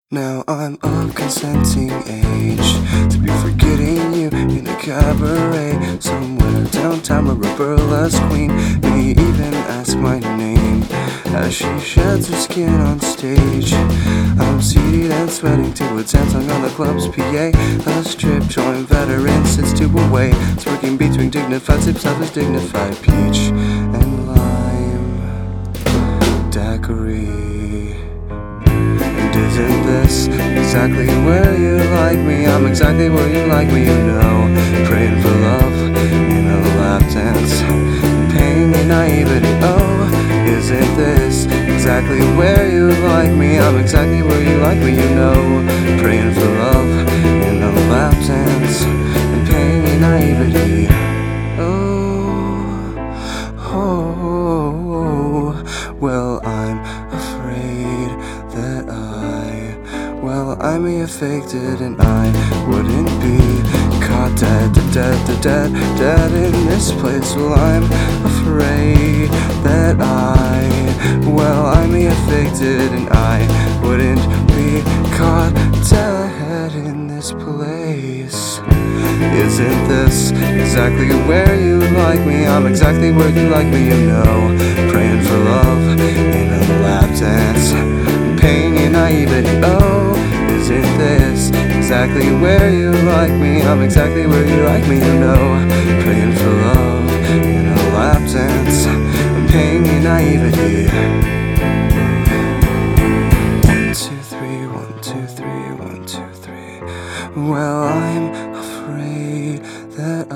Now I'm of consenting age to be forgetting you in a cabaret somewhere downtown where a burlesque queen may even ask my name as she sheds her skin on stage. I'm seated and sweating to a dance song on the club's PA. A strip joint veteran sits to away, twerking between dignified sips of his dignified peach and lime daiquiri. Isn't this exactly where you like me? I'm exactly where you like me, you know. Praying for love in a lap dance, pain and naivety. Oh, isn't this exactly where you like me? I'm exactly where you like me, you know. Praying for love in a lap dance, pain and naivety. Well, I'm afraid that I may have faked it and I wouldn't be caught dead in this place. Well, I'm afraid that I may have faked it and I wouldn't be caught dead in this place. Isn't this exactly where you like me? I'm exactly where you like me, you know. Praying for love in a lap dance, pain and naivety. Oh, isn't this exactly where you like me? I'm exactly where you like me, you know. Praying for love in a lap dance, pain and naivety. 1, 2, 3, 1, 2, 3, 1, 2, 3. Well, I'm afraid that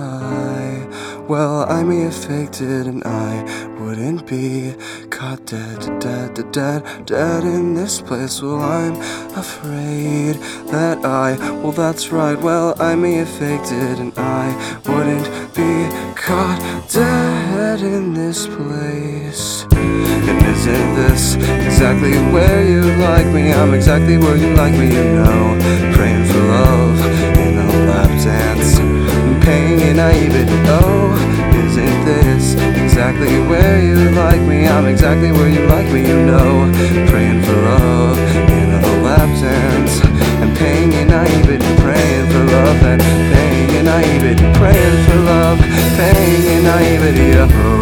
I may have faked it and I wouldn't be caught dead in this place. Well, I'm afraid that well, that's right. Well, I may have faked it and I wouldn't be caught dead in this place. And isn't this exactly where you like me? I'm exactly where you like me, you know. Praying for love in a lap dance, pain and naivety. Oh, isn't this exactly where you like me? I'm exactly where you like me, you know. Praying for love in a lap dance, and pain and naivety. Praying for love and pain and naivety. Praying for love, pain and naivety. Oh.